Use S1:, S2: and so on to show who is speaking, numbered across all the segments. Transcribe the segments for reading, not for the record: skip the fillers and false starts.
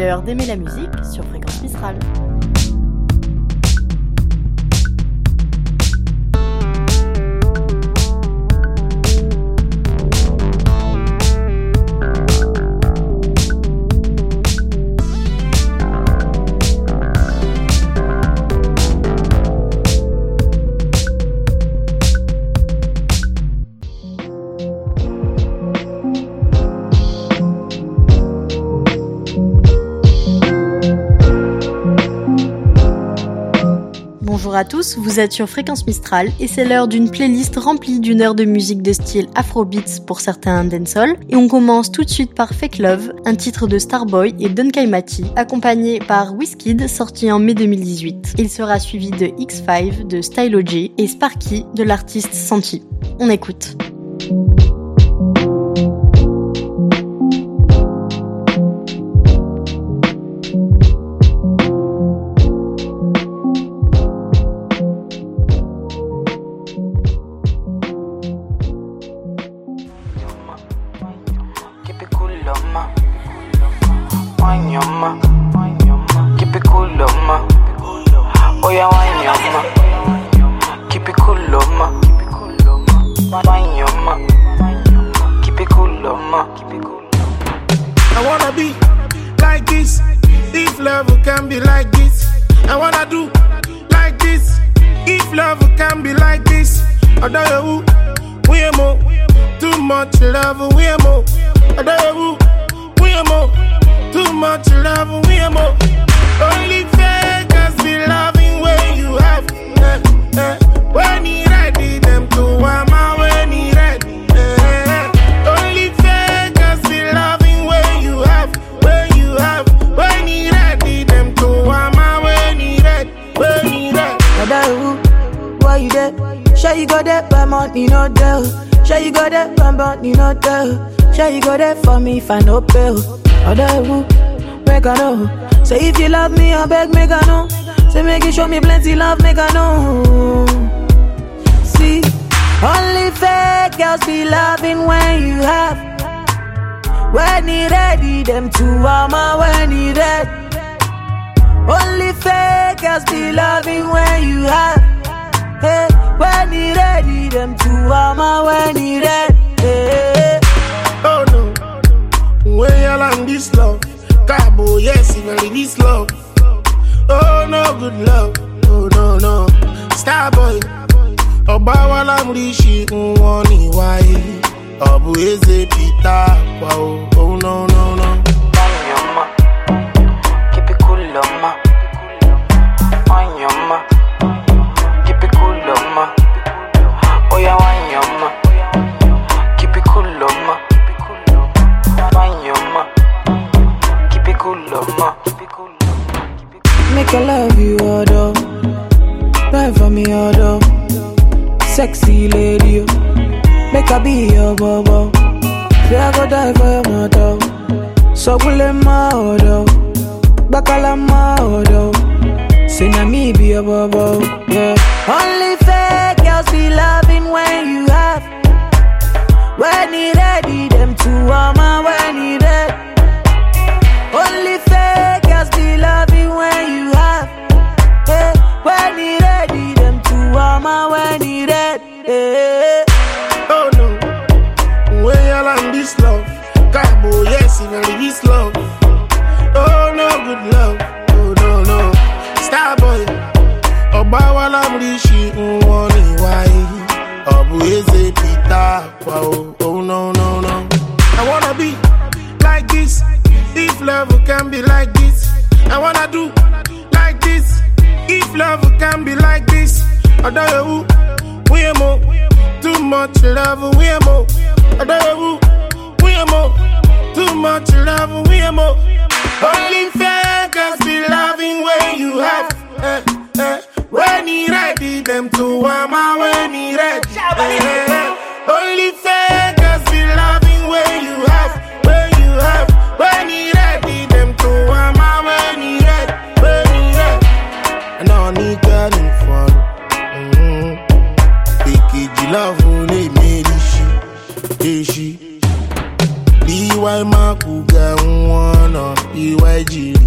S1: l'heure d'aimer la musique sur Fréquence Mistral. Bonjour à tous, vous êtes sur Fréquence Mistral et c'est l'heure d'une playlist remplie d'une heure de musique de style Afrobeats pour certains dancehall. Et on commence tout de suite par Fake Love, un titre de Starboy et Dunkai Mati, accompagné par Wizkid, sorti en mai 2018. Il sera suivi de X5 de Stylo G et Sparky de l'artiste Santi. On écoute.
S2: If I no pay, other who make I know. Say if you love me, I beg make I know. Say make you show me plenty love, make I know. See, only fake girls be loving when you have. When you ready, them two armor when you ready. Only fake girls be loving when you have. Hey, when you ready, them two armor when you ready. Hey.
S3: Oh no. When y'all on this love, Cabo, yes, even this love. Oh no, good love. Oh no, no. Starboy. Oba wala mrishi unwani wai. Obu eze pita. Wow. Oh no, no, no.
S4: Wanyama. Keep it cool, ma. Wanyama. Keep it cool, ma. Oh yeah, wanyama. Keep it cool, ma.
S2: Make I love you, order. Buy for me, order. Sexy lady, make I be your bobo. Say I go die for your mother. So will let my order. Bakala my order. Say na me be your bobo. Yeah. Only fake girls be loving when you have. When you ready, them two armor when you ready. Only fake girls be loving when you have. Hey, when you ready, them two armor when you ready. Hey.
S3: Oh no, when y'all on this love, Cabo, yes, even this love. Oh no, good love. Oh no, no. Starboy, Oba wala mrishi unwani wai. Obu eze pita. Wow. Oh no, no, no. I wanna be like this. If love can be like this, I wanna do like this. If love can be like this, I don't know we are more. Too much love, we are more. I don't know we are more. Too much love, we are more. Only fake girls be loving when you have. When he ready, them two armor when he ready. Only fake girls be loving when you have. When you have. When he ready, them two armor when he ready. When he ready. And I need getting fun. Big love only made she. BY Makuga one or BYG.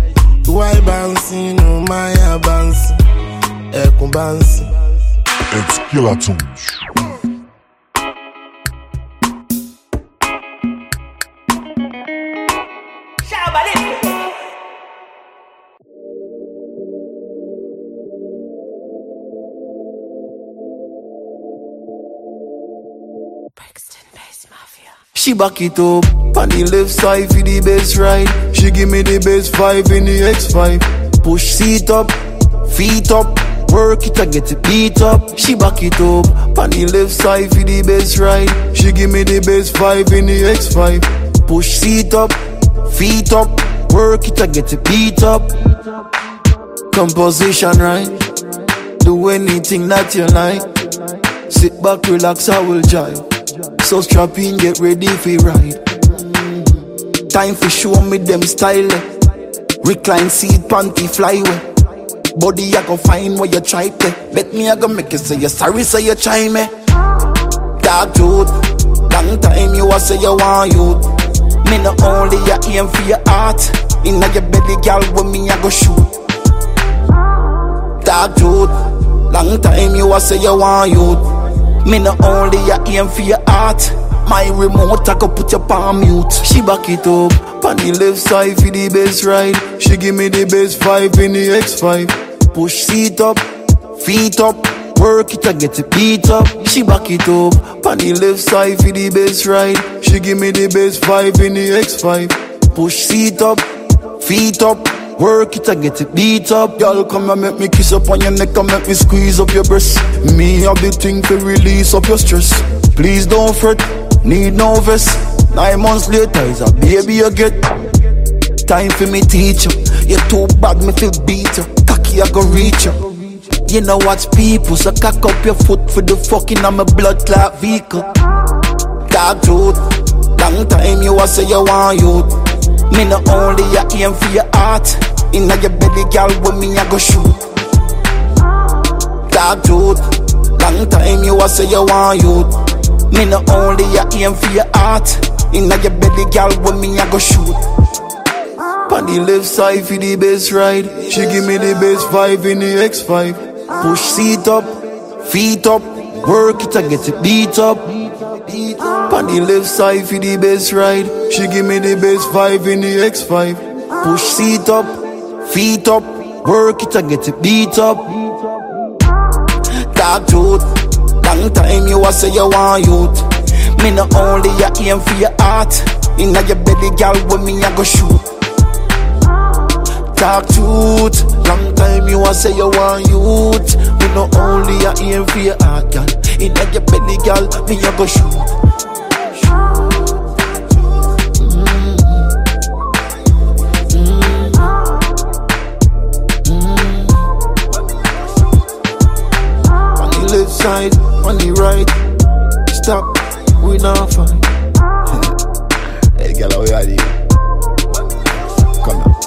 S3: ẹkùn bá ń sìn.
S5: It's Killertunes.
S6: She back it up on the left side for the bass ride. She give me the bass 5 in the X5. Push seat up, feet up, work it and get it beat up. She back it up on the left side for the bass ride. She give me the bass 5 in the X5. Push seat up, feet up, work it and get it beat up. Composition right, do anything that you like. Sit back, relax, I will jive. So strap in, get ready for ride. Time for show me them style. Recline seat, panty flyway. Body I go find where you try to. Bet me I go make you say you sorry, say you try me. Dark truth, long time you a say you want youth. Me not only you aim for your heart. Inna your belly, girl, with me I go shoot. Dark truth, long time you a say you want youth. Me not only you aim for your heart. My remote I go put your palm mute. She back it up on the left side for the bass ride. She give me the bass 5 in the X5. Push seat up, feet up, work it and get it beat up. She back it up on the left side for the bass ride. She give me the bass 5 in the X5. Push seat up, feet up, work it and get it beat up. Y'all come and make me kiss up on your neck and make me squeeze up your breast. Me have the thing to release up your stress. Please don't fret, need no vest. 9 months later is a baby you get. Time for me teach you. You're too bad, me feel beat you. Cocky I go reach you. You know what's people, so cock up your foot for the fucking I'm a blood clot vehicle. Dark truth, long time you a say you want youth. Me not only you aim for your heart. Inna your belly, girl, with me I go shoot. Dark truth, long time you a say you want youth. Me not only you aim for your heart. Inna your belly, girl, with me I go shoot. On the left side for the bass ride. She give me the bass 5 in the X5. Push seat up, feet up, work it and get it beat up. On the left side for the bass ride. She give me the bass 5 in the X5. Push seat up, feet up, work it and get it beat up. Dark truth, long time you a say you want youth. Me not only you aim for your heart. Inna your belly, girl, with me I go shoot. Dark truth, long time you a say you want youth. Me not only you aim for your heart, girl. Inna your belly, girl, me a go shoot. Left side, on the right. Stop, we not fine.
S7: Hey, girl, how are you? Come now.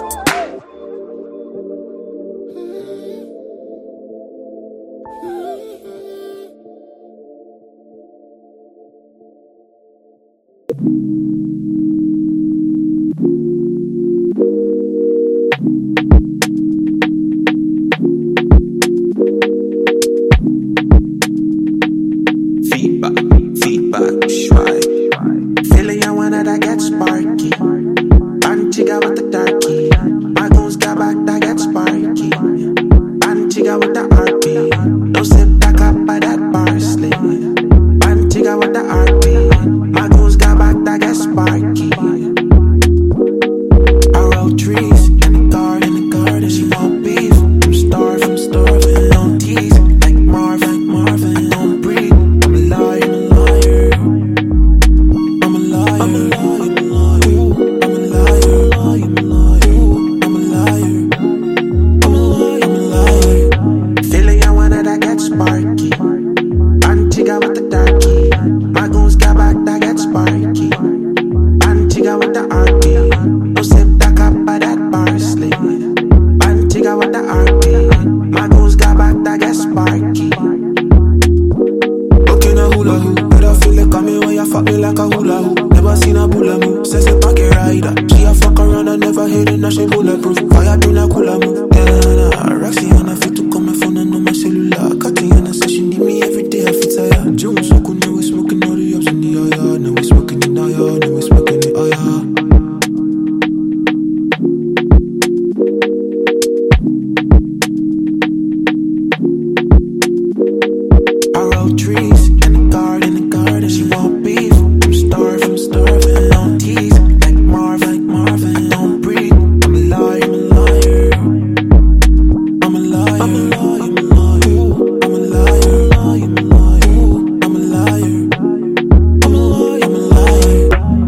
S8: Feedback, right. Feeling you wanna that get sparky. And chica with the darky. My goons got back that get sparky. And chica with the RP. No sip that cup by that parsley. And chica with the RP. My goons got back that get sparky. I wrote trees in the garden, she want beef. I'm starving, don't tease. Like Marvin, don't breathe. I'm a liar.
S2: She bulletproof, fire bring a cooler move. Yeah, Roxy and I fit to come and phone and no message.
S8: with trees. And the garden, she want beef. I'm starving. I don't tease, like Marvin. I don't breathe. I'm a liar. I'm a liar. I'm a liar. I'm a liar. I'm a liar. I'm a liar. I'm a liar. I'm a liar.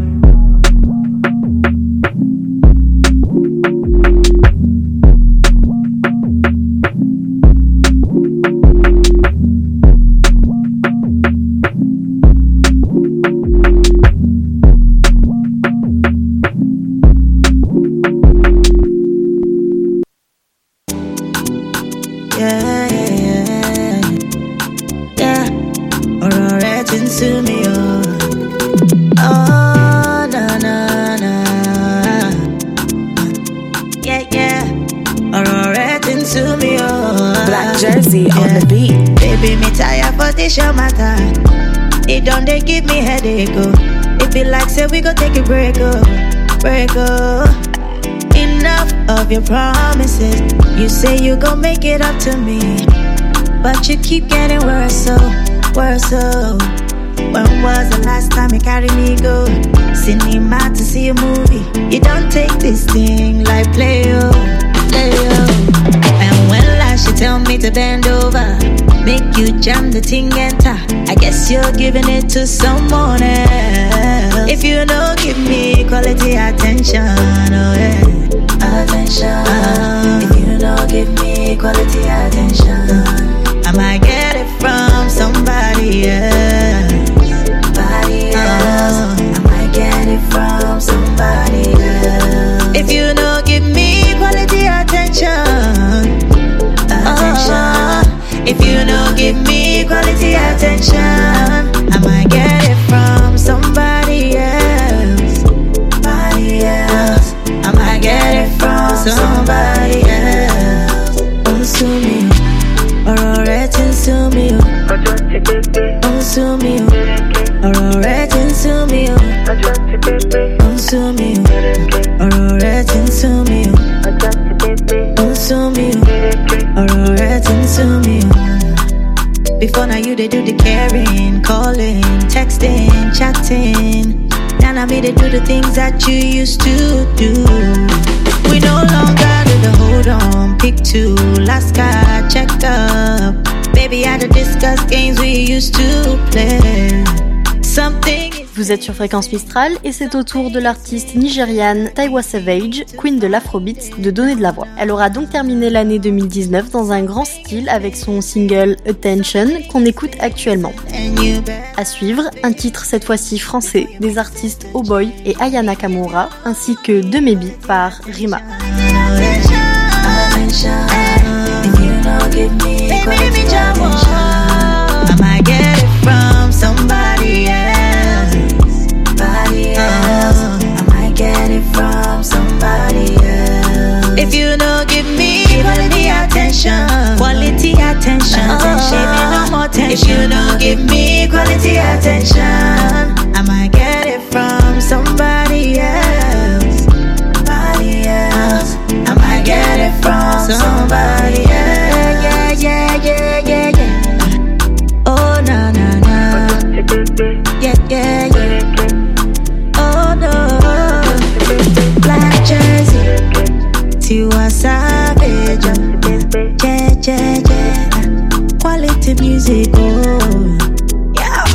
S9: Your matter. It don't they give me headache, oh. If it like say we go take a break, oh. Enough of your promises. You say you gon' make it up to me, but you keep getting worse, oh. When was the last time you carried me go cinema to see a movie? You don't take this thing like play, oh. And when last you tell me to bend over, make you jam the thing enter, I guess you're giving it to someone else. If you don't give me quality attention, oh yeah, attention. If you don't give me quality attention, I might get it from somebody else. I might get it from somebody else. If you don't give me quality attention. If you don't give me quality attention, I might get it from somebody else. I might get it from somebody else. Sue me, or sue me, sue me, or sue me, sue me, or sue me, sue me. Before now you they do the caring, calling, texting, chatting. Now me they do the things that you used to do. We no longer do the hold on, pick two, last card, check up. Baby, I had to discuss games we used to play. Something.
S1: Vous êtes sur Fréquence Mistral et c'est au tour de l'artiste nigériane Tiwa Savage, queen de l'Afrobeat, de donner de la voix. Elle aura donc terminé l'année 2019 dans un grand style avec son single Attention qu'on écoute actuellement. À suivre, un titre cette fois-ci français des artistes Oh Boy et Aya Nakamura ainsi que De Maybe par Rima.
S9: Somebody else. I might get it from somebody else. If you don't give me quality attention, give me no more attention. If you don't give me quality attention, I might get it from somebody else. I might get it from somebody else. Yeah. Oh na. Yeah. Oh no. Black jersey, Tiwa Savage. Yeah. Quality music, oh. Yeah.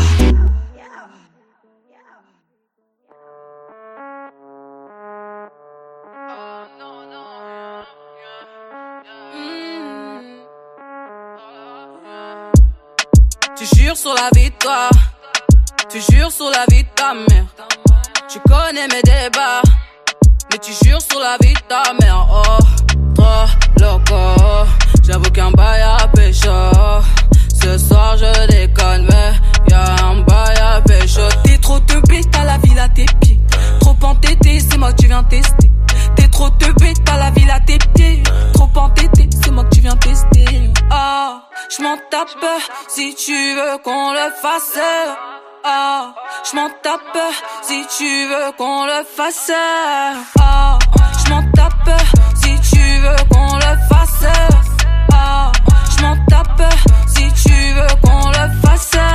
S10: Tu jures sur la vie de toi. Tu jures sur la vie de ta mère. Tu connais mes débats, mais tu jures sur la vie de ta mère. Oh, trop loco. J'avoue qu'un bail à pécho. Ce soir je déconne, mais y'a un bail à pécho. T'es trop teubé, t'as la ville à tes pieds. Trop entêté, c'est moi que tu viens tester. T'es trop teubé, t'as la ville à tes pieds. Trop entêté, c'est moi que tu viens tester. Ah, j'm'en tape si tu veux qu'on le fasse. Ah, j'm'en tape si tu veux qu'on le fasse. Ah, j'm'en tape si tu veux qu'on le fasse. Ah, j'm'en tape si tu veux qu'on le fasse.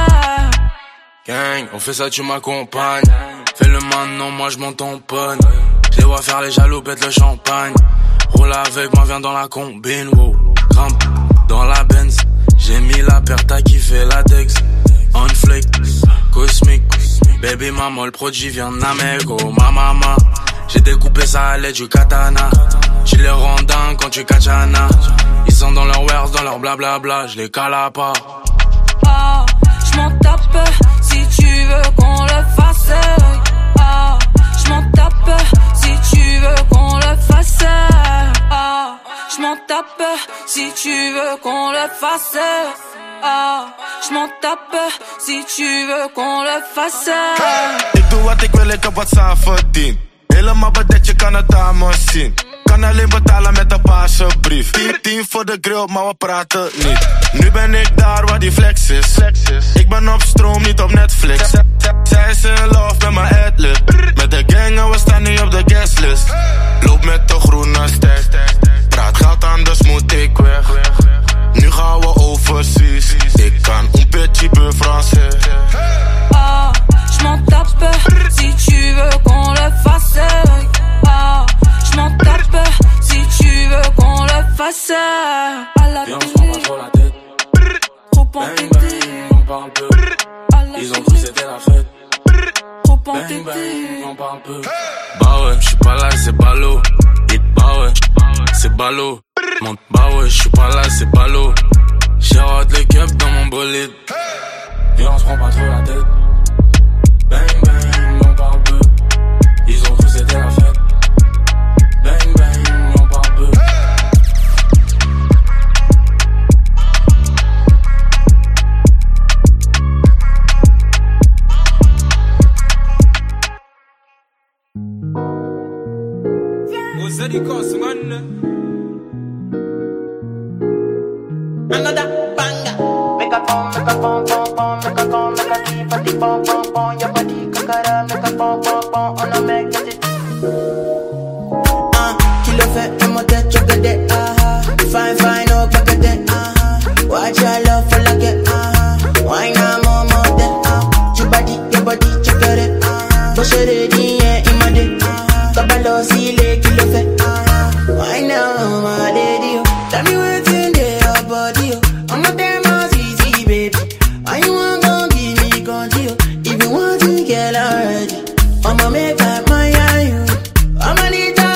S11: bang, on fait ça, tu m'accompagnes. Fais-le maintenant, moi je m'en tamponne. Je les vois faire les jaloux, pète le champagne. Roule avec moi, viens dans la combine, wow. Grimpe dans la Benz. J'ai mis la paire, t'as kiffé la Dex. On flick, cosmique. Baby maman, le produit vient d'Amérique, oh ma maman. J'ai découpé ça à l'aide du katana. Tu les rends dingues quand tu kachana. Ils sont dans leur wares, dans leur blablabla, je les cala pas.
S10: Ah, j'm'en tape si tu veux qu'on le fasse. Ah, j'm'en tape si tu veux qu'on le fasse. Ah, j'm'en tape si tu veux qu'on le fasse. Ah, j'm'en tape si tu veux qu'on le fasse.
S3: Ik doe wat ik wil, ik heb wat samen verdiend. Helemaal bedekt, je kan het aan me zien. Kan alleen betalen met een paasjebrief. 10 voor de grill, maar we praten niet. Nu ben ik daar waar die flex is. Ik ben op stroom, niet op Netflix. Zij is in love met mijn adlib. Met de gang en we staan nu op de guestlist. Loop met de groene stack. Praat geld, anders moet ik weg. Nu gaan we overseas. Ik kan un petit peu français.
S10: Ah, j'm'en tape si tu veux qu'on le fasse. Ah, j'm'en tape si tu veux qu'on le fasse. À la
S11: télé, on se prend pas trop la tête.
S10: Trop entêté,
S11: on parle peu. Ils ont cru c'était la fête.
S10: Trop entêté,
S11: on parle peu. Bah ouais, j'suis pas là, c'est ballot. Bah ouais, c'est ballot. Bah ouais, j'suis pas là, c'est ballot. J'ai raté les cups dans mon bolide. Viens, on se prend pas trop la tête. Bang bang, on parle peu. Ils ont cru c'était la fête. Bang bang, on parle peu.
S8: Another banger. Make a pom, make a pom, pom, pom, make a pom, make a keep a the pom, pom, pom. Your body kakara, make a pom, pom, pom. On a make it. Kilo fait et mon tête, tu gade, fine, fine, oh, gade, watch your love for like it, wine a more than, your body, check it, push it in, yeah, in my day, kabalo, see, kilo fait, wine a my lady, tell me what's in there, your body, I'm a damn easy, baby, why you want gon' give me control, if you want to get already, I'ma make up my you, I'ma need that.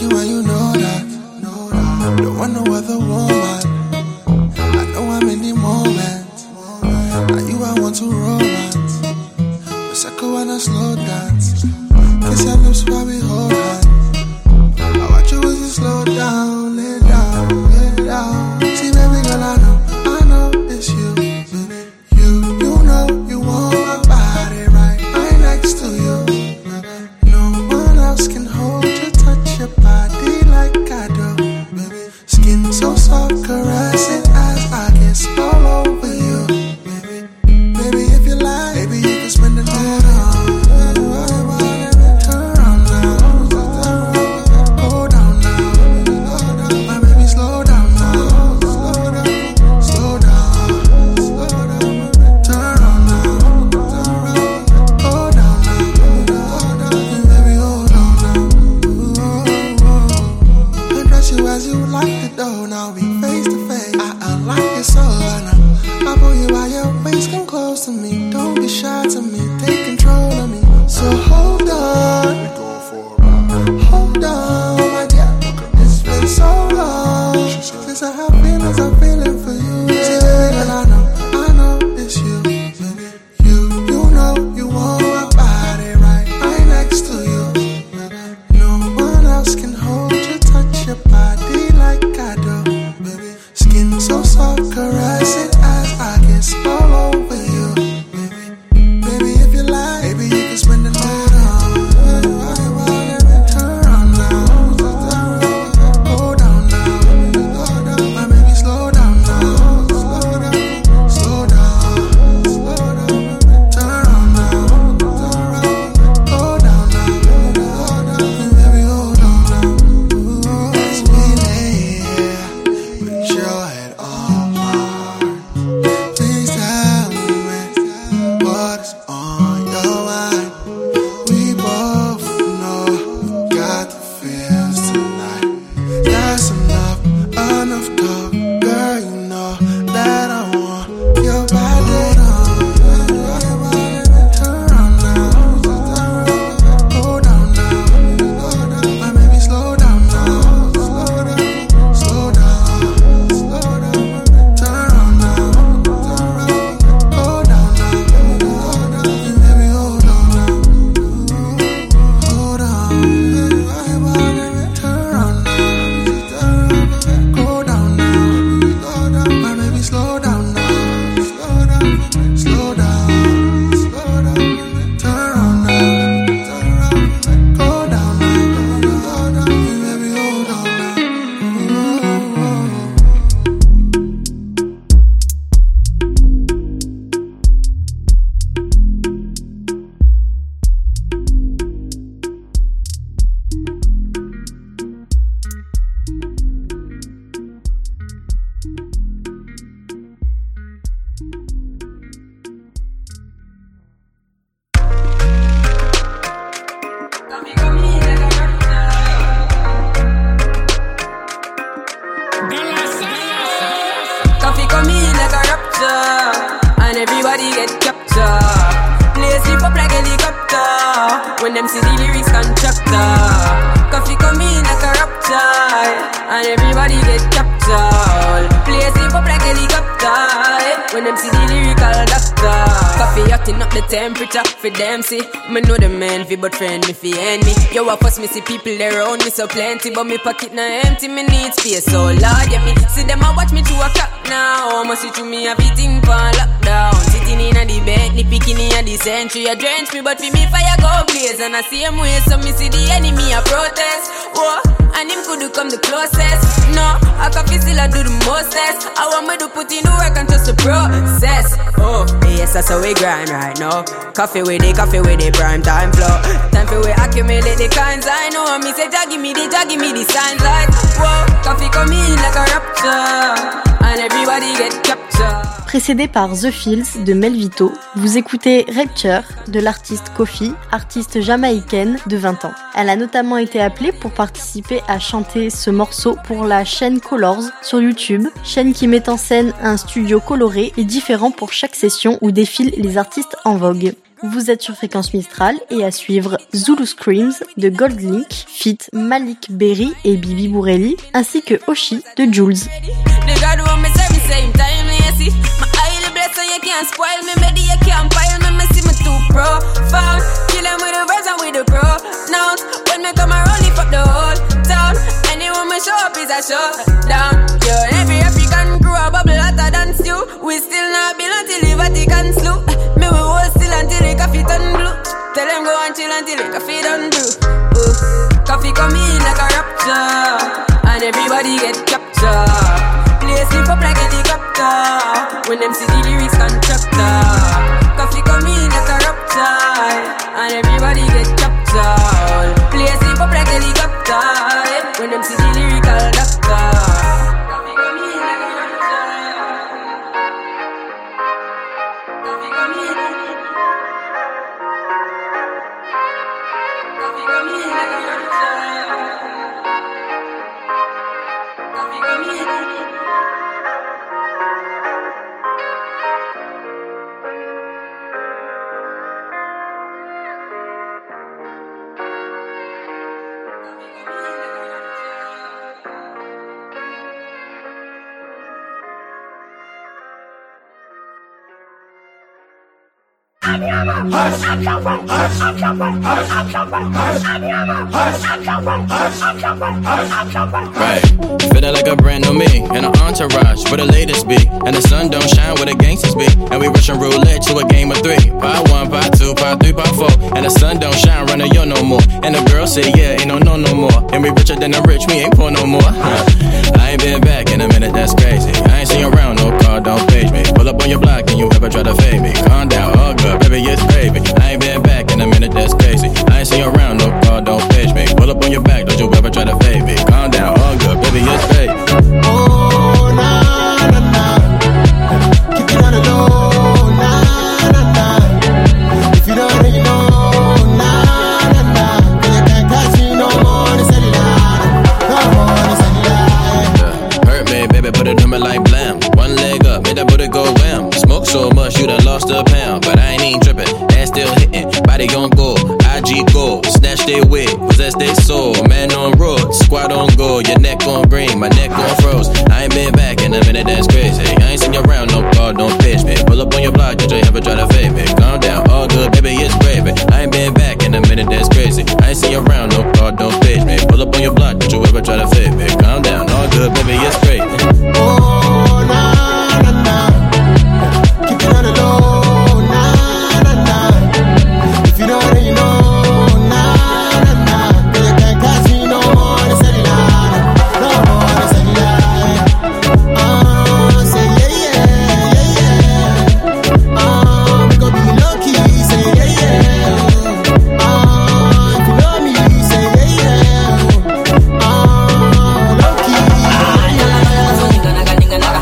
S8: when you know that. Don't want no other woman. I know I'm in the moment. Now you I want to romance. Prosecco when I slow dance. Kiss your lips while we hold hands. I watch you as you slow down, lay down, lay down. See baby girl, I know it's you. You know you want my body right next to you. No one else can hold you, touch your body like I do. Baby, skin so soft, caress it as I kiss all over you. Baby, if you like, baby, you can spend the night on. Turn on now, go down now. My baby, slow down now, slow down. Turn on now, go down now. Baby, hold on now. Undress you as you like the dough. Now we face to face. I like it so now. I pull you by your waist, come close to me. Don't be shy to me, take control of me. So hold on, my dear. It's been so long since I have feelings, I'm feeling for you. See, baby, girl, I know it's you. You know you want my body right next to you. No one else can hold you, touch your body like I do. Baby, skin so soft, caress it as I kiss all over you. Baby, if you like, baby, you can spend the night on. Turn on now, go down now. My baby, slow down now, slow down. Turn on now, go down now. Baby, hold on now. As we lay here, put your head on mine. Please tell me what's on your mind. We both know got the feels tonight. That's enough talk, girl. You know that I want your body on. Turn on now, go down now. My baby, slow down now, slow down. Turn on now, go down now. Baby, hold on now, hold on. Turn on now, go down now. My baby, slow down now, slow down. Turn on now, go down now. Baby, hold on now.
S10: Coffee come in like a rapture, and everybody get captured. Play sleep up like helicopter, when them see the lyrics constructor. Coffee come in like a rapture, and everybody get captured. Play sleep up like helicopter, when them see the lyrical doctor. Coffee hotting up the temperature for them see. Me know the man fi but friend me fi enemy. Yo, I first me see people there around me so plenty, but me pocket na empty, me need space so Lord, yeah me see them a watch me to a clock now. Must see to me everything for lockdown. Sitting in a the bed, ni picking in a the century. A drench me, but for me fire go blaze. And I see him way, so me see the enemy a protest. Whoa, and him could come the closest. No, I can feel still I do the mostest. I want me to put in the work and trust the process. Oh, yes, that's how we grind right now. Coffee with the prime time flow. Time for we accumulate the kinds I know. Me say, Jah give me the signs like, whoa, coffee come in like a rapture. And everybody get captured.
S1: Précédé par The Fields de Melvito, vous écoutez Rapture de l'artiste Kofi, artiste jamaïcaine de 20 ans. Elle a notamment été appelée pour participer à chanter ce morceau pour la chaîne Colors sur YouTube, chaîne qui met en scène un studio coloré et différent pour chaque session où défilent les artistes en vogue. Vous êtes sur Fréquence Mistral et à suivre Zulu Screams de Goldlink, feat Malik Berry et Bibi Bourelli, ainsi que Oshi de Jules.
S12: Show up is a showdown. Yo, every African crew a bubble hotter than stew. We still not build until the Vatican slew. Me we hold still until the coffee turn blue. Tell them go and chill until the coffee done brew. Coffee come in like a rapture, and everybody get captured. Play sleep up like a helicopter when them see the lyrics constructor. Coffee come in like a rapture, and everybody get captured. Play sleep up like a helicopter when them see the lyrical doctor.
S13: Right, feeling like a brand new me in an entourage where the latest be, and the sun don't shine where the gangsters be, and we rushing roulette to a game of 3. Part 1, part 2, part 3, part 4, and the sun don't shine running yo no more, and the girl say yeah ain't no more, and we richer than the rich, we ain't poor no more. I ain't been back in a minute, that's crazy. I ain't seen you around, no car, don't page me. Pull up on your block and you ever try to fade me. Calm down, all good, baby, it's gravy. I ain't been back in a minute, that's crazy. I ain't seen you around, no car, don't page me. Pull up on your back, don't you ever try to fade me. Calm down, all good, baby, it's gravy.
S2: Oh, na, na, na. Keep it on the low, na, na, na. If you don't already know, na, na, na. Then you can't catch me no more, it's a lie. No more, it's a lie.
S13: Hurt me, baby, put it on me like blam. One leg up, made that booty go wham. Smoke so much, you done lost a pound. But I ain't even tripping, ass still hitting. Body on go, IG go. Snatch their wig, possess their soul. Man on road, squad on go. Your neck on green, my neck on froze. I ain't been back in a minute, that's crazy. I ain't seen you around, no car, don't pitch me. Pull up on your block, did you ever try to fade me? Calm down, all good, baby, it's gravy. I ain't been back in a minute, that's crazy. I ain't seen you around, no car, don't pitch me. Pull up on your block, did you ever try to fade me? Calm down, all good, baby, it's crazy.
S2: Oh, na, na, na. Keep it on the low, na, na, na. If you don't already know, na, na, na. Then you can't catch me no more, it's a lie. No more, it's a lie. Say yeah, yeah, yeah, yeah. We gon' be low-key, say yeah, yeah. If you know me, say yeah, yeah. Low-key, yeah, yeah.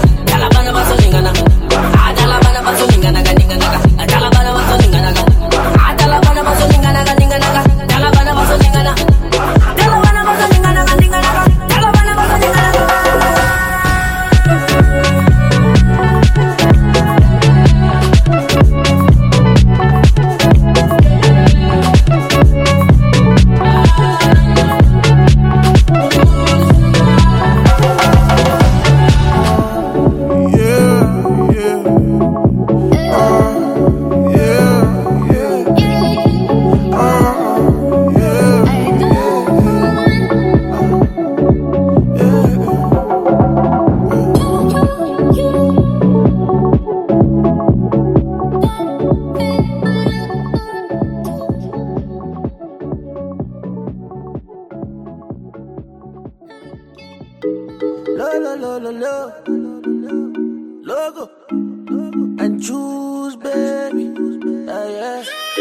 S2: Logo and choose, baby. Yeah.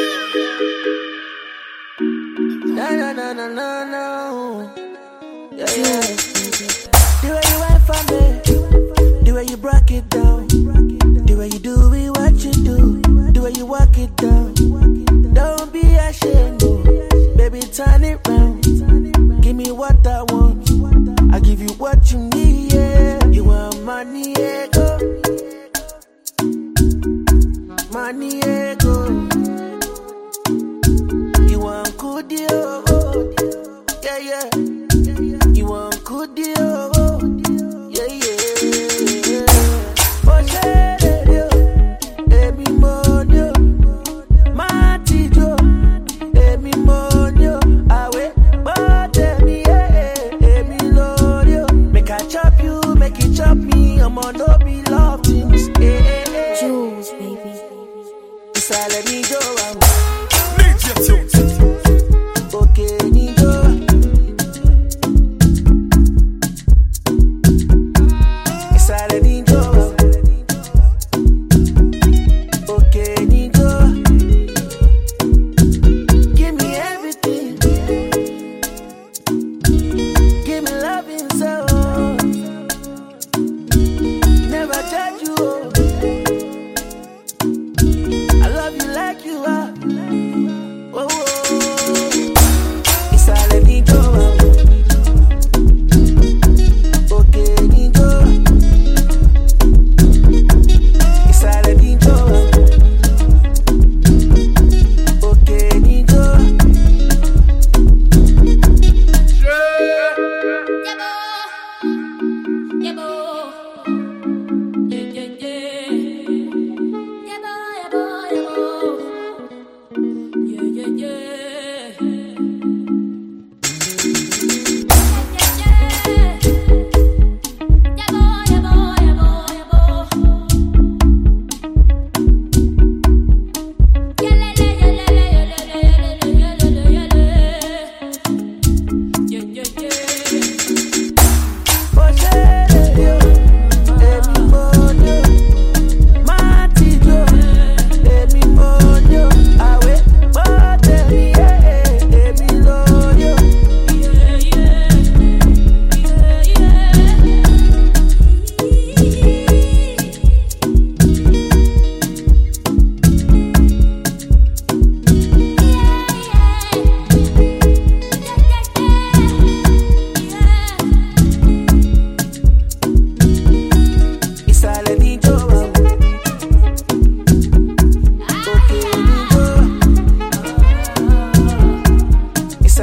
S2: Na na na na na na. Yeah, yeah. The way you went for me, the way you broke it down, the way you do it, what you do, the way you walk it down. Don't be ashamed, no. Baby, turn it round. Give me what I want. I give you what you need. Yeah. You want money, ego. Money, ego.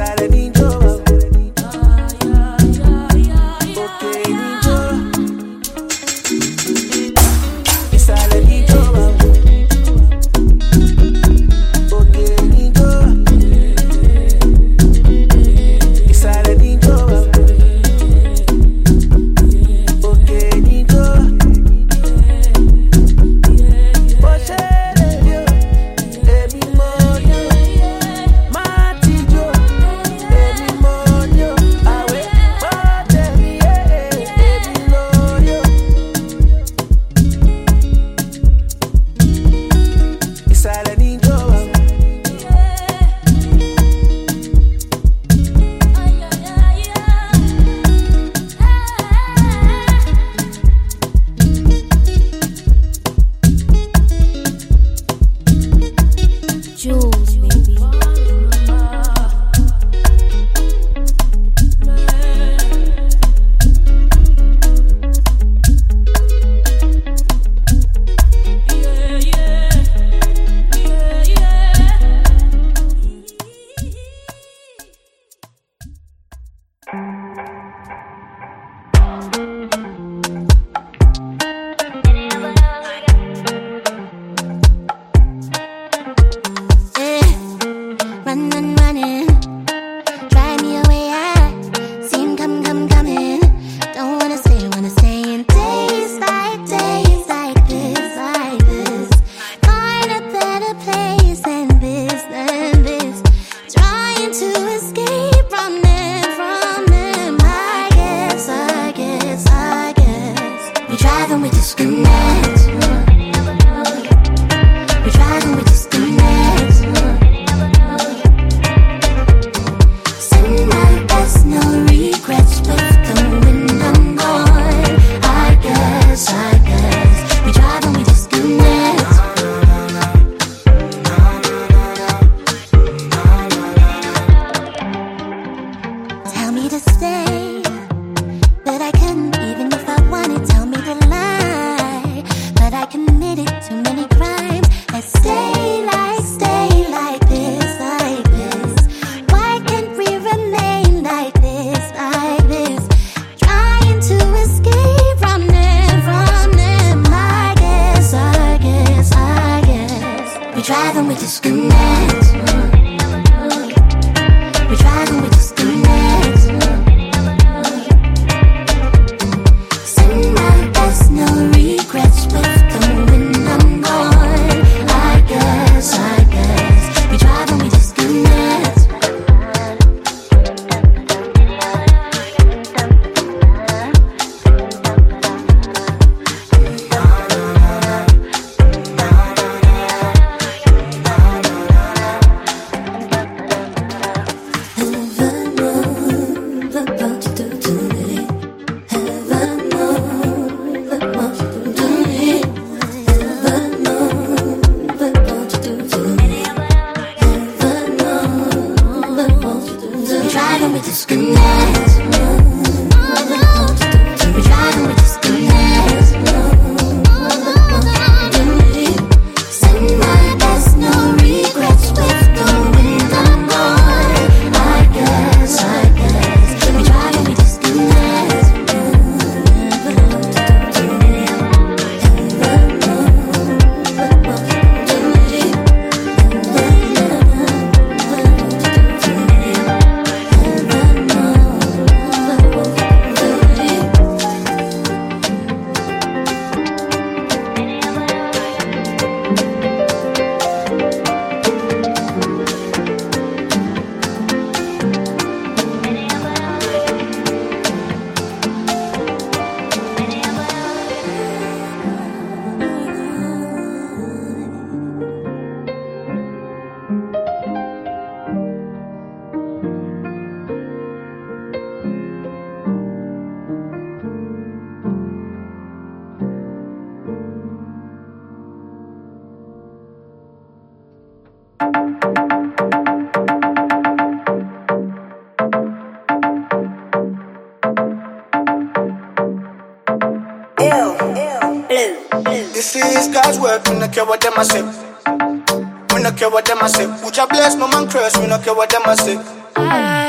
S14: This is God's work, we don't care what them a say. We don't care what them a say. Put your bless, no man curse, we don't care what them a say.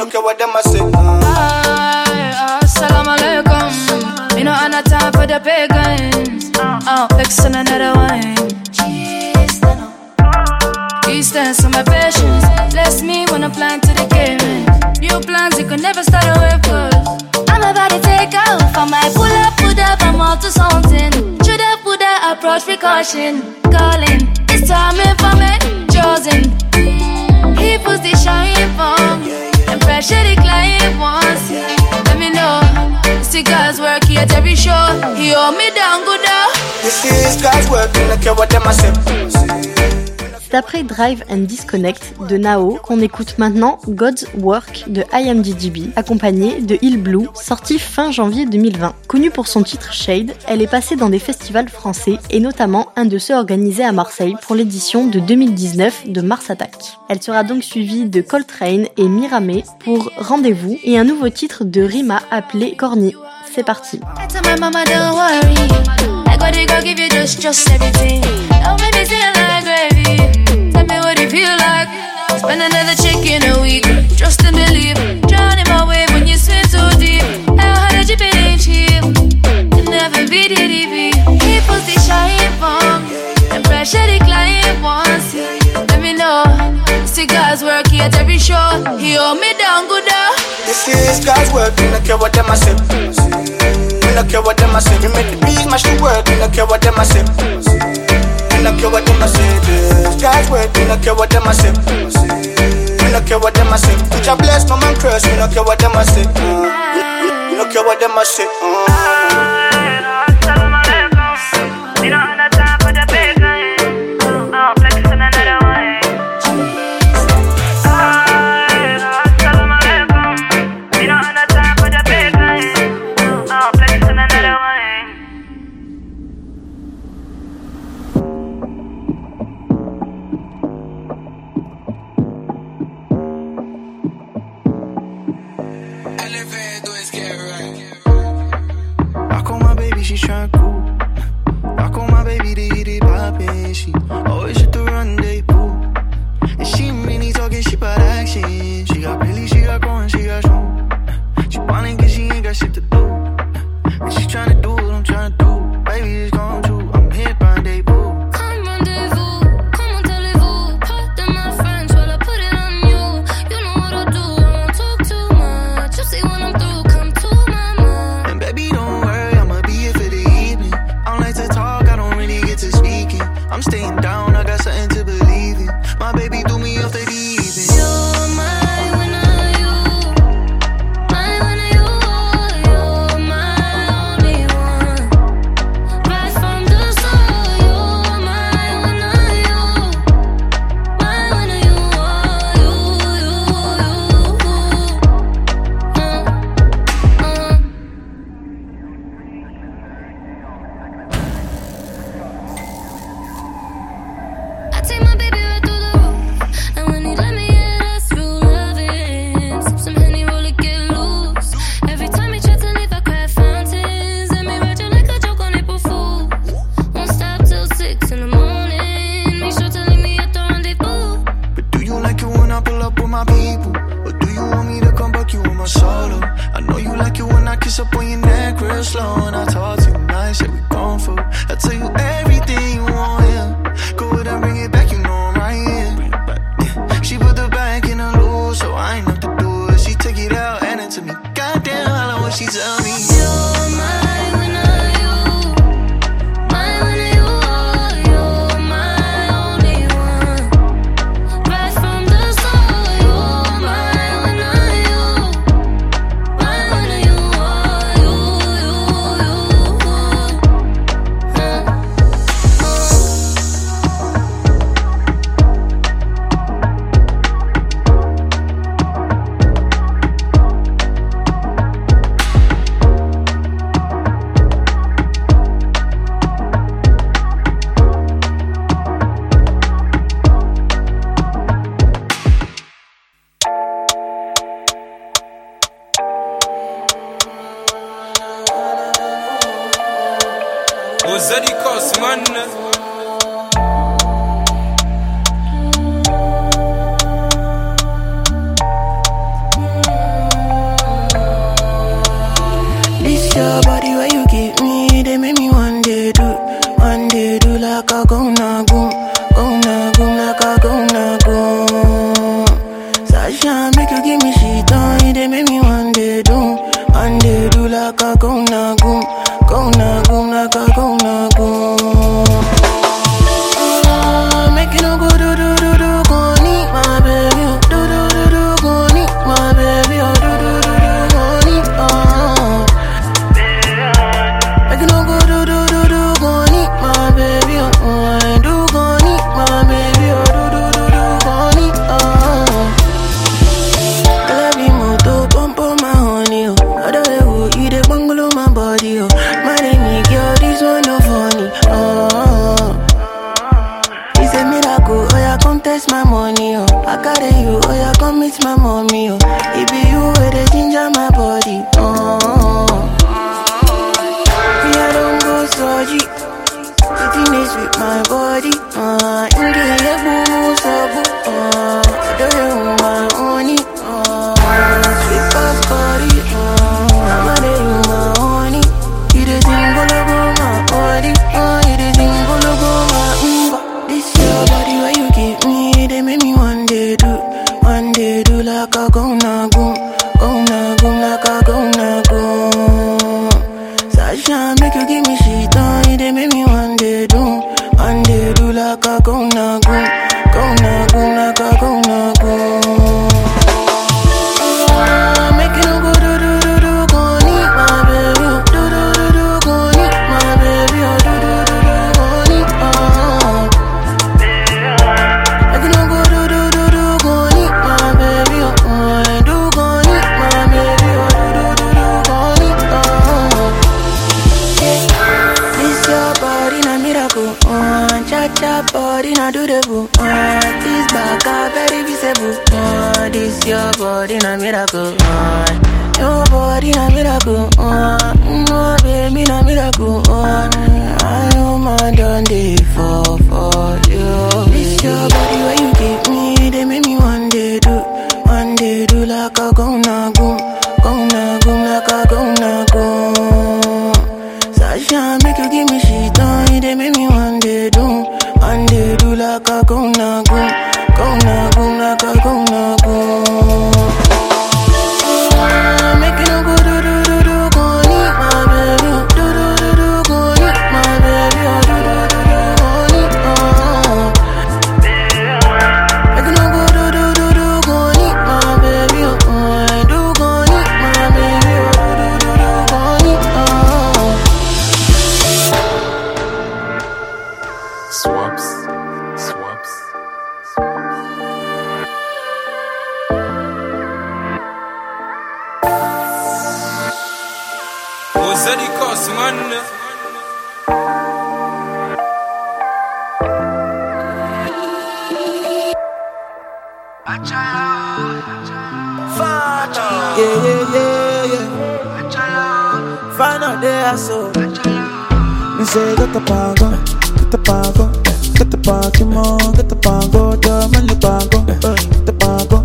S14: don't care what them a say.
S15: Assalamu alaikum. Me no have no time for the pagans. Fixing another wine. Please dance on my patience. Bless me when I plan to the game. New plans, you can never start away, cause I'm about to take off. I might pull up, I'm up to something. Should have put that approach precaution. Calling, it's time for me, chosen. He puts the shine from and pressure the client wants. Let me know, see God's work here at every show. He hold me down good now.
S14: This is God's work, I don't care what them a say.
S1: C'est après Drive and Disconnect de Nao qu'on écoute maintenant God's Work de IMDb, accompagné de Hill Blue, sorti fin janvier 2020. Connue pour son titre Shade, elle est passée dans des festivals français et notamment un de ceux organisés à Marseille pour l'édition de 2019 de Mars Attack. Elle sera donc suivie de Coltrane et Miramé pour Rendez-vous et un nouveau titre de Rima appelé Corny. C'est parti.
S15: What it feel like? Spend another check in a week. Trust and believe. Drown in my wave when you swim too deep. How hard you been cheap? You never beat it, EV. He puts the shine from and pressure the client wants. Let me know. See God's work here at every show. He hold me down good now.
S14: This is God's work, I don't care what them a say. I don't care what them a say. You make the beat mash the work, I don't care what them a say. I don't care what them a say. This God's work, I don't care what them a say. I don't care what them a say. Put your bless, no man curse. I don't care what them a say. I don't care what them a say.
S15: We don't have no time for the bacon. Flexing another way. We don't have no time for the bacon. Flexing another way.
S8: She's trying cool. I call my baby to eat it poppin'. She always at the rendezvous. And she really talking shit about action. She got Billy, she got growing, she got strong. She whining cause she ain't got shit to do. And she tryna do what I'm tryna do. Baby, it's gone true. I'm here rendezvous. I'm staying down, I got something to believe in. My baby threw me off the deep end. You're my winner, you. My winner, you. You're my only one. Right from the start, you're my winner, you. My winner, you. I take my baby right through the roof. And when he let me in, that's true loving. Sip some Henny, roll it, get loose. Every time he tries to leave, I cry fountains. Let me ride you like a joke on April Fools. Won't stop till 6 in the morning. Make sure to leave me at the rendezvous. But do you like it when I pull up with my people? Or do you want me to come back you on my solo? I know you like it when I kiss up on your neck real slow. And I talk to you nice, yeah, we gone for. I tell you everything you want, yeah. Go ahead and bring it back, you know I'm right here. Yeah. She put the back in a loop, so I ain't have to do it. She took it out and it to me. Goddamn, I know what she tell me. You're my winner, you. My winner, you. You're my only one. Right from the start, you're my winner, you. My winner, you.
S16: Zadikos, man.
S2: your body where you give me, they make me one day do like a gonna go, like a gonna go. Sasha make you give me shit on, they make me one day do like a gonna go, like a gonna go. Make you no go do, go need my baby, do, go need my baby, do, go need, Make you no go do, go need my baby, do go need my baby, do, go need, I love you more to pump on my honey, I don't know who you the bungalow my body, my name is girl, this one no funny, It's a miracle, oh yeah, come test my money, I carry you, oh yeah, come meet my mommy, It be you where they ginger my body, Me I don't go surgery, sitting is with my body, In the air, boom, so I don't know my honey, Sweet past body, I'm a day my honey, You the thing gonna go my body, You the thing gonna go my This your body where you give me, they make me one day do like a gonna go, like a gonna go. Sasha make you give me shit on, they make me one day do like a gonna go, like a gonna go. Make you no go do, go need my baby, do, go need my baby, do, go need, Make you no go do, go need my baby, do, go need my baby, do, go need, This your body na miracle, cha-cha body na do the boo, This back a very visible, This your body na miracle, Your body na miracle, No baby na miracle, I know my done day for you. This your body where you give me, they make me one day do like a gonna go, like a gonna go. Sasha make you give me shit on, they make me one day do like a gonna go, like a gonna go. Make you no go do, go need my baby, do, go need my baby, do, go need, Make you no go do, go need my baby, do, go need my baby, do, go need,
S16: Swaps.
S17: Zeddy Cost, man.
S2: Yeah. Final day or so. Me say get the pango, get the pango, get the pango, the pango, get the pango.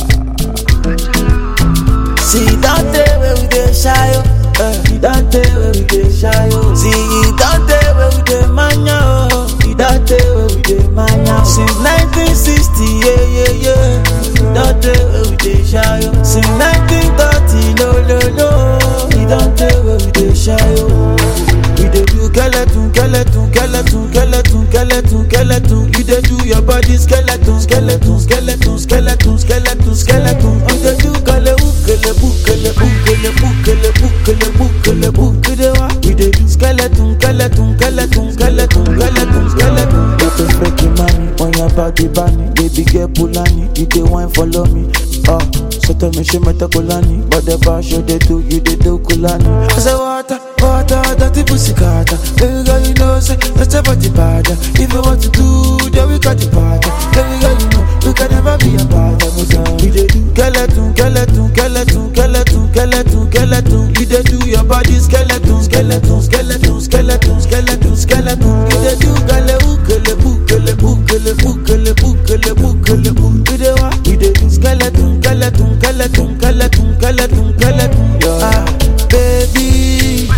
S2: See that day where we get shy. That day where we get shy, see that day where we get mania, that day where we get mania. Since 1960, yeah. That day where we get shy, since 1930, no. That day where we get shy, we dey do skeleton. You dey do your body skeleton. We dey do skeleton. You been freaking money on your body, bunny. Baby girl Pulani, you dey wine follow me. So tell me she met a Kulani, but the bar show they do, you they do Kulani. I say water, dirty pussy carter. Baby girl, you know say that's a body bad. If you want to do, then we got the party. Baby girl, you know we can never be apart. We dey do skeleton. You dey do your body skeleton. You dey do we dey do skeleton. Baby,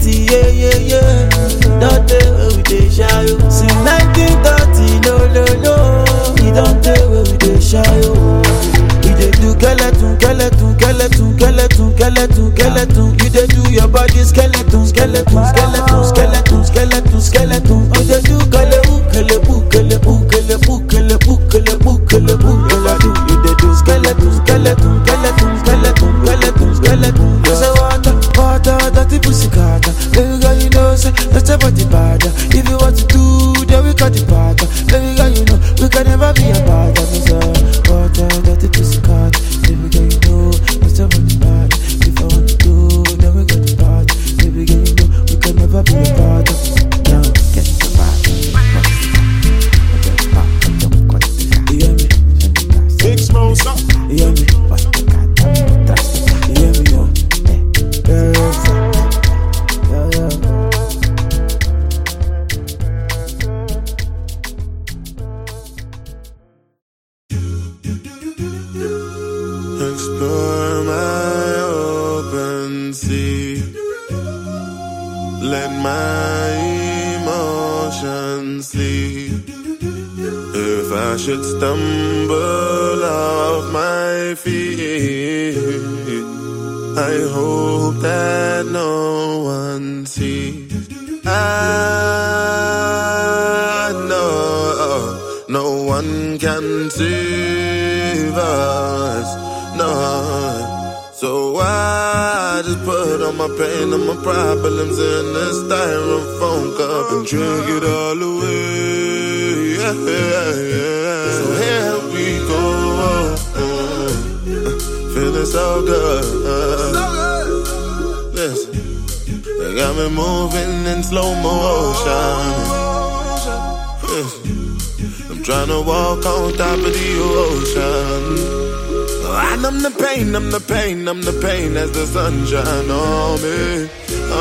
S2: city, yeah. Don't tell where we dey shy, yo. Since 1930, no. We don't tell where we dey shy, yo. We dey do skeleton. You dey do your body skeleton. You dey do skeleton. I say water, dirty pussy carter. Baby girl, you know, say that's about the bada. If you want to do, then we got the bada. Baby girl, you know, we can never be a bada. I say water, dirty pussy carter. Baby girl, you know, that's about the bada. If I want to do, then we got the bada. Baby girl, you know, we can never be a bada. Now get the bada. You hear me?
S3: Big smoke, up.
S2: You hear me?
S3: Explore my open sea. Let my emotions sleep. If I should stumble off my feet, I hope that no one sees. I know no one can save us, no. So I just put all my pain and my problems in a styrofoam cup and drink it all away. Yeah. So here we go. Feeling so good. Listen, they got me moving in slow motion. Listen, I'm trying to walk on top of the ocean. I numb the pain as the sun shine on me,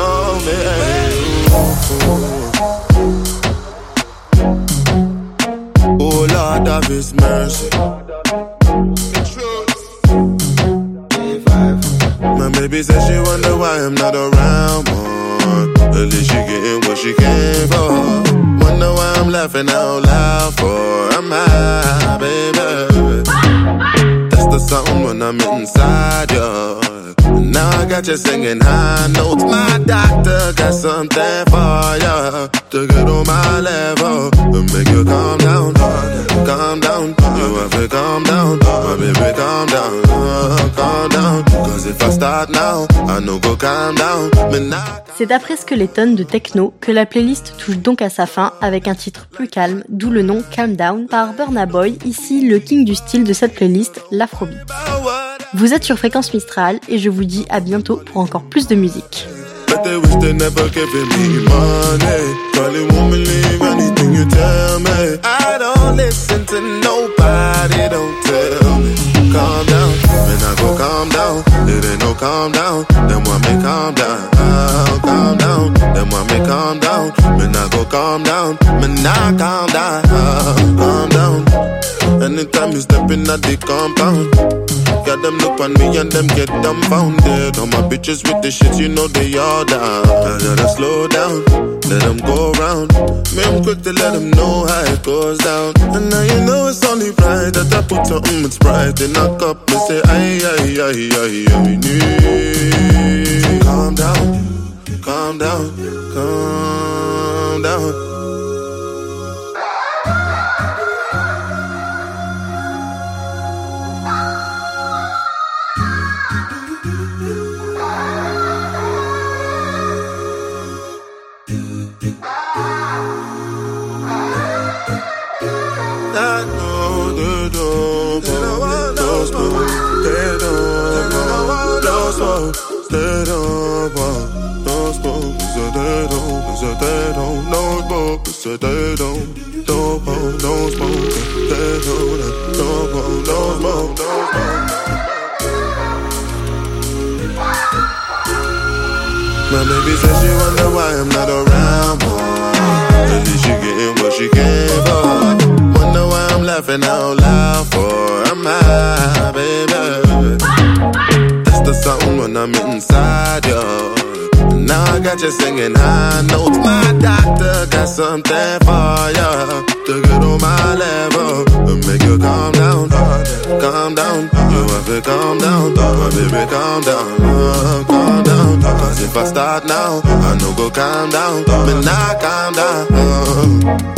S3: Oh Lord of His mercy. My baby says she wonder why I'm not around more. At least she getting what she came for. Wonder why I'm laughing out loud for. I'm high, baby. The sound when I'm inside you. Now I got you singing high notes. My doctor got something for you to get on my level and make you calm down. Calm down, you have to calm down. My baby, calm down, calm down. Cause if I start now, I know go calm down.
S1: C'est après Skeleton de Techno que la playlist touche donc à sa fin avec un titre plus calme, d'où le nom Calm Down par Burna Boy, ici le king du style de cette playlist, l'Afrobeat. Vous êtes sur Fréquence Mistral et je vous dis à bientôt pour encore plus de musique.
S3: But they wish they never giving me money. Probably won't believe anything you tell me. I don't listen to nobody, don't tell me. Calm down, and I go calm down. It ain't no calm down, then want me calm down. Calm down, then want me calm down. When I go calm down, when I calm down. Calm down, anytime you step in at the compound. Got them look on me and them get dumbfounded. All my bitches with the shit, you know they all down. I gotta slow down, let them go around. Me, I'm quick to let them know how it goes down. And now you know it's only right that I put something that's bright in a cup and say, aye. Calm down, calm down, calm down. My baby says she wonder why I'm not around more. At least she getting what she came for. Wonder why I'm laughing out loud for. I'm high, baby. That's the sound when I'm inside you. Now I got you singing high notes. My doctor got something for ya to get on my level and make you calm down, calm down. You have to calm down, my baby, calm down, calm down. Cause if I start now, I know go calm down, but now calm down.